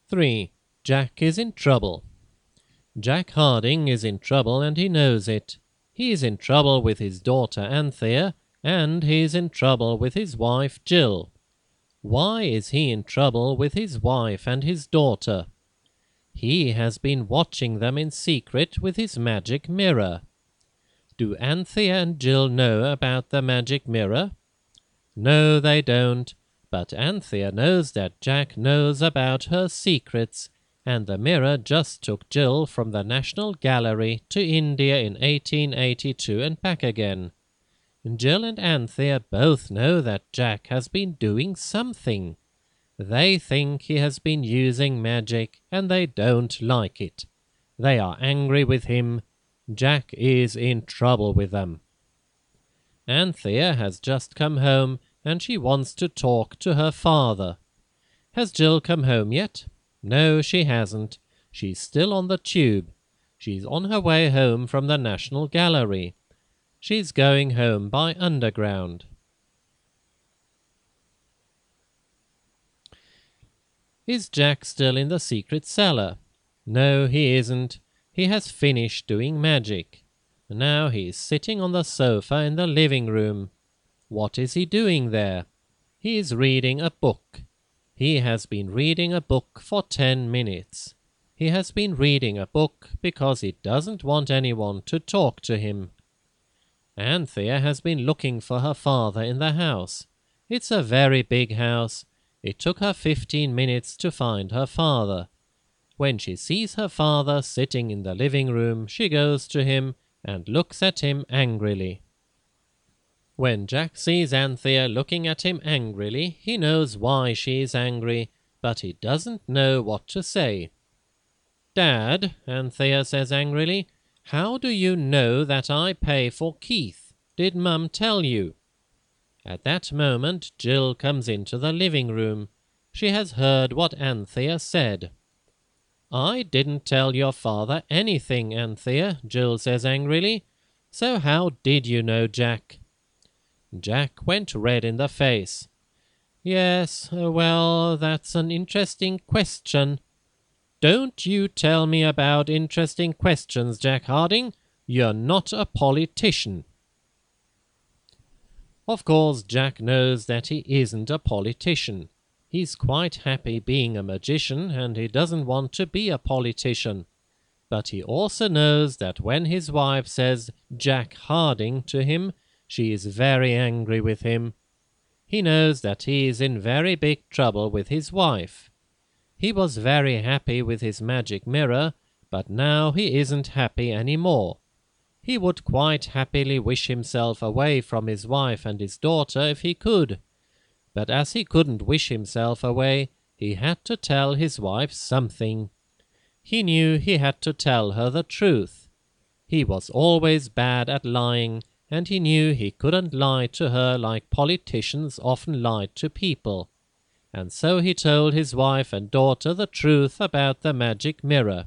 3. Jack is in trouble. Jack Harding is in trouble and he knows it. He is in trouble with his daughter Anthea, and he is in trouble with his wife Jill. Why is he in trouble with his wife and his daughter? He has been watching them in secret with his magic mirror. Do Anthea and Jill know about the magic mirror? No, they don't, but Anthea knows that Jack knows about her secrets, and the mirror just took Jill from the National Gallery to India in 1882 and back again. Jill and Anthea both know that Jack has been doing something. They think he has been using magic, and they don't like it. They are angry with him. Jack is in trouble with them. Anthea has just come home, and she wants to talk to her father. Has Jill come home yet? No, she hasn't. She's still on the tube. She's on her way home from the National Gallery. She's going home by underground. Is Jack still in the secret cellar? No, he isn't. He has finished doing magic. Now he is sitting on the sofa in the living room. What is he doing there? He is reading a book. He has been reading a book for 10 minutes. He has been reading a book because he doesn't want anyone to talk to him. Anthea has been looking for her father in the house. It's a very big house. It took her 15 minutes to find her father. When she sees her father sitting in the living room, she goes to him and looks at him angrily. When Jack sees Anthea looking at him angrily, he knows why she is angry, but he doesn't know what to say. "Dad," Anthea says angrily, "how do you know that I pay for Keith? Did Mum tell you?" At that moment Jill comes into the living room. She has heard what Anthea said. "I didn't tell your father anything, Anthea," Jill says angrily. "So how did you know, Jack?" Jack went red in the face. "Yes, well, that's an interesting question." "Don't you tell me about interesting questions, Jack Harding. You're not a politician." Of course, Jack knows that he isn't a politician. He's quite happy being a magician, and he doesn't want to be a politician. But he also knows that when his wife says Jack Harding to him, she is very angry with him. He knows that he is in very big trouble with his wife. He was very happy with his magic mirror, but now he isn't happy any more. He would quite happily wish himself away from his wife and his daughter if he could. But as he couldn't wish himself away, he had to tell his wife something. He knew he had to tell her the truth. He was always bad at lying, and he knew he couldn't lie to her like politicians often lied to people. And so he told his wife and daughter the truth about the magic mirror.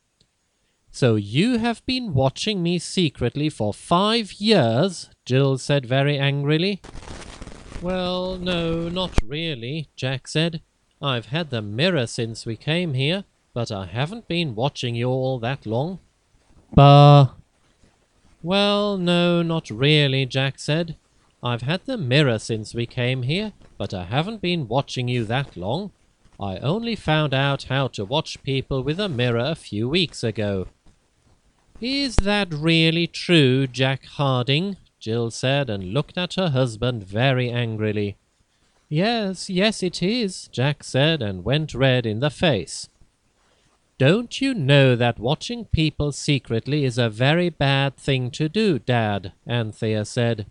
"So you have been watching me secretly for 5 years?" Jill said very angrily. "Well, no, not really," Jack said. "I've had the mirror since we came here, but I haven't been watching you all that long." "Bah!" "Well, no, not really," Jack said. "I've had the mirror since we came here, but I haven't been watching you that long. I only found out how to watch people with a mirror a few weeks ago." "Is that really true, Jack Harding?" Jill said, and looked at her husband very angrily. Yes, it is," Jack said, and went red in the face. "Don't you know that watching people secretly is a very bad thing to do, Dad?" Anthea said.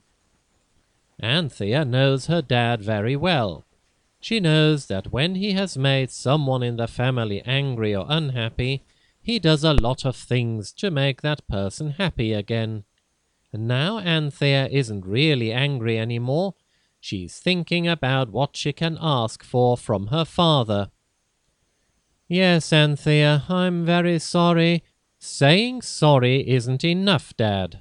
Anthea knows her dad very well. She knows that when he has made someone in the family angry or unhappy, he does a lot of things to make that person happy again. And now Anthea isn't really angry anymore. She's thinking about what she can ask for from her father. "Yes, Anthea, I'm very sorry." "Saying sorry isn't enough, Dad."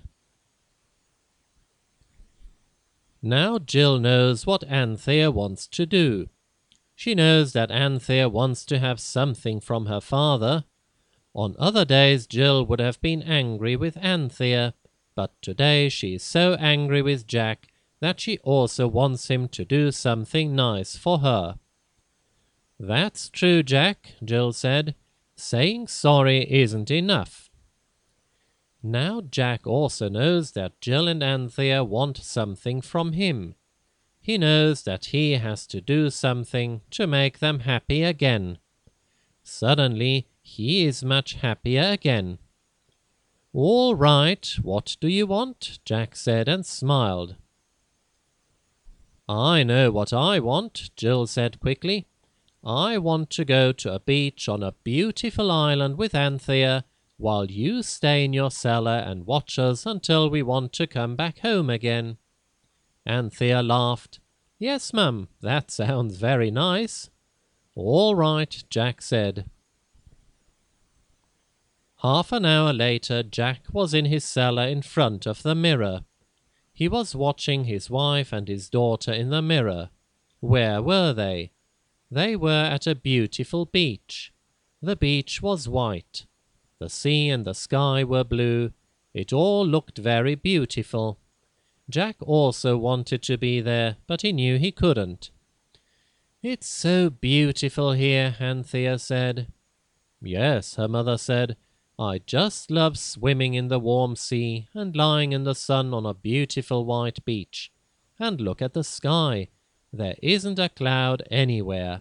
Now Jill knows what Anthea wants to do. She knows that Anthea wants to have something from her father. On other days Jill would have been angry with Anthea, but today she is so angry with Jack that she also wants him to do something nice for her. "That's true, Jack," Jill said. "Saying sorry isn't enough." Now Jack also knows that Jill and Anthea want something from him. He knows that he has to do something to make them happy again. Suddenly he is much happier again. "All right, what do you want?" Jack said and smiled. "I know what I want," Jill said quickly. "I want to go to a beach on a beautiful island with Anthea, while you stay in your cellar and watch us until we want to come back home again." Anthea laughed. "Yes, Mum, that sounds very nice." "All right," Jack said. Half an hour later, Jack was in his cellar in front of the mirror. He was watching his wife and his daughter in the mirror. Where were they? They were at a beautiful beach. The beach was white. The sea and the sky were blue. It all looked very beautiful. Jack also wanted to be there, but he knew he couldn't. "It's so beautiful here," Anthea said. "Yes," her mother said. "I just love swimming in the warm sea and lying in the sun on a beautiful white beach. And look at the sky. There isn't a cloud anywhere."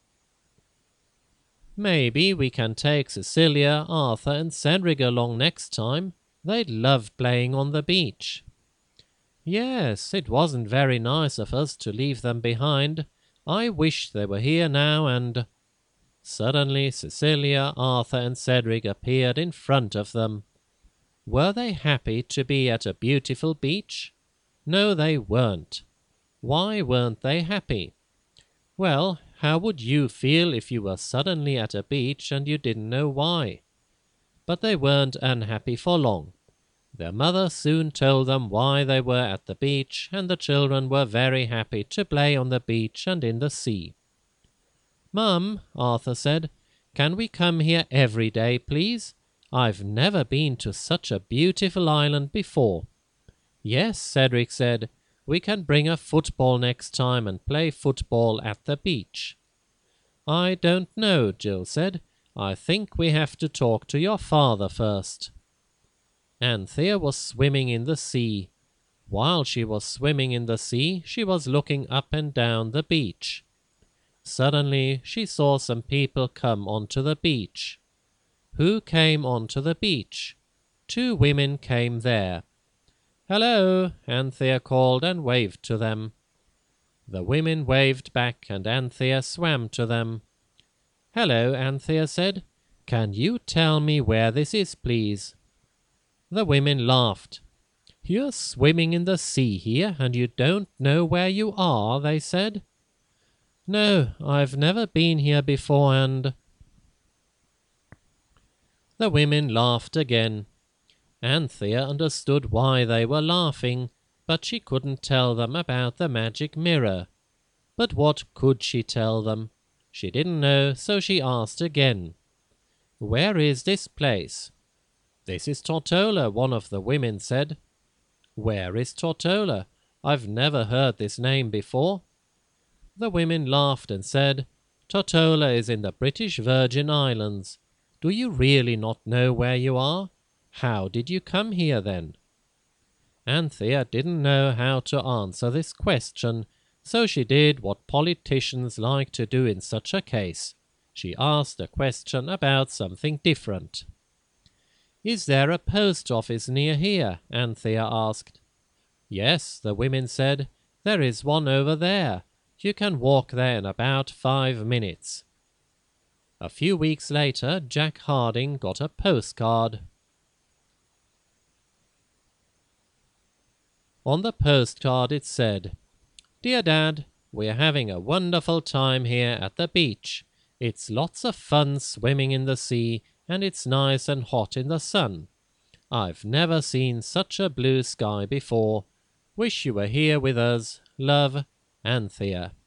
"Maybe we can take Cecilia, Arthur, and Cedric along next time. They'd love playing on the beach." "Yes, it wasn't very nice of us to leave them behind. I wish they were here now and—" Suddenly Cecilia, Arthur, and Cedric appeared in front of them. Were they happy to be at a beautiful beach? No, they weren't. Why weren't they happy? Well, how would you feel if you were suddenly at a beach and you didn't know why? But they weren't unhappy for long. Their mother soon told them why they were at the beach, and the children were very happy to play on the beach and in the sea. "Mum," Arthur said, "can we come here every day, please? I've never been to such a beautiful island before." "Yes," Cedric said, "we can bring a football next time and play football at the beach." "I don't know," Jill said. "I think we have to talk to your father first." Anthea was swimming in the sea. While she was swimming in the sea, she was looking up and down the beach. Suddenly she saw some people come onto the beach. Who came onto the beach? 2 women came there. "Hello," Anthea called and waved to them. The women waved back and Anthea swam to them. "Hello," Anthea said. "Can you tell me where this is, please?" The women laughed. "You're swimming in the sea here and you don't know where you are," they said. "No, I've never been here before and—" The women laughed again. Anthea understood why they were laughing, but she couldn't tell them about the magic mirror. But what could she tell them? She didn't know, so she asked again. "Where is this place?" "This is Tortola," one of the women said. "Where is Tortola? I've never heard this name before." The women laughed and said, "Tortola is in the British Virgin Islands. Do you really not know where you are? How did you come here then?" Anthea didn't know how to answer this question, so she did what politicians like to do in such a case. She asked a question about something different. "Is there a post office near here?" Anthea asked. "Yes," the women said. "There is one over there. You can walk there in about 5 minutes." A few weeks later, Jack Harding got a postcard. On the postcard it said, "Dear Dad, we're having a wonderful time here at the beach. It's lots of fun swimming in the sea, and it's nice and hot in the sun. I've never seen such a blue sky before. Wish you were here with us. Love, Anthea."